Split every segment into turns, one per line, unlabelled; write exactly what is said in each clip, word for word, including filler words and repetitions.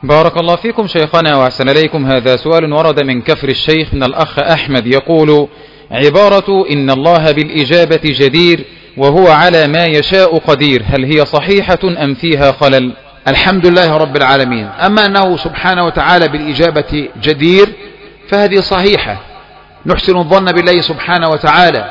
بارك الله فيكم شيخنا وأحسن إليكم. هذا سؤال ورد من كفر الشيخ من الأخ أحمد يقول: عبارة إن الله بالإجابة جدير وهو على ما يشاء قدير، هل هي صحيحة أم فيها خلل؟
الحمد لله رب العالمين. أما أنه سبحانه وتعالى بالإجابة جدير فهذه صحيحة، نحسن الظن بالله سبحانه وتعالى،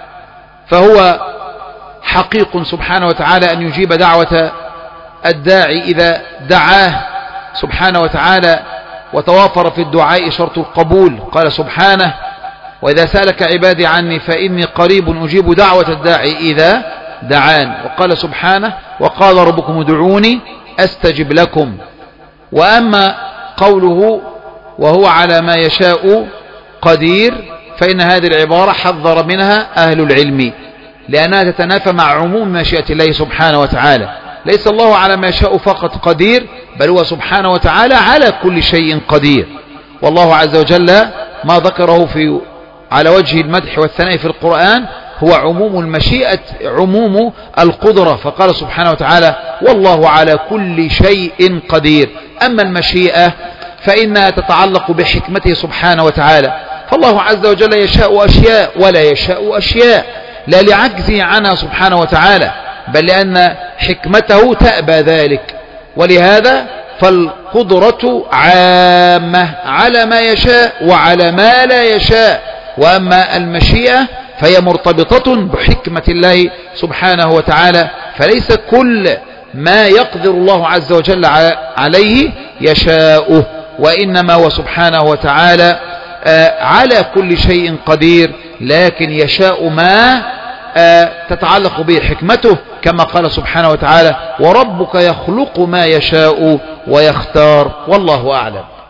فهو حقيق سبحانه وتعالى أن يجيب دعوة الداعي إذا دعاه سبحانه وتعالى، وتوافر في الدعاء شرط القبول. قال سبحانه: وإذا سألك عبادي عني فإني قريب أجيب دعوة الداعي إذا دعان. وقال سبحانه: وقال ربكم ادعوني أستجب لكم. وأما قوله وهو على ما يشاء قدير فإن هذه العبارة حذر منها أهل العلم، لأنها تتنافى مع عموم مشيئة الله سبحانه وتعالى. ليس الله على ما يشاء فقط قدير، بل هو سبحانه وتعالى على كل شيء قدير. والله عز وجل ما ذكره في على وجه المدح والثناء في القرآن هو عموم المشيئة، عموم القدرة، فقال سبحانه وتعالى: والله على كل شيء قدير. أما المشيئة فإنها تتعلق بحكمته سبحانه وتعالى، فالله عز وجل يشاء أشياء ولا يشاء أشياء، لا لعجزه عنها سبحانه وتعالى، بل لأن حكمته تأبى ذلك. ولهذا فالقدرة عامة على ما يشاء وعلى ما لا يشاء، وأما المشيئة فهي مرتبطة بحكمة الله سبحانه وتعالى، فليس كل ما يقدر الله عز وجل عليه يشاؤه، وإنما هو سبحانه وتعالى على كل شيء قدير، لكن يشاء ما تتعلق به حكمته، كما قال سبحانه وتعالى: وربك يخلق ما يشاء ويختار، والله أعلم.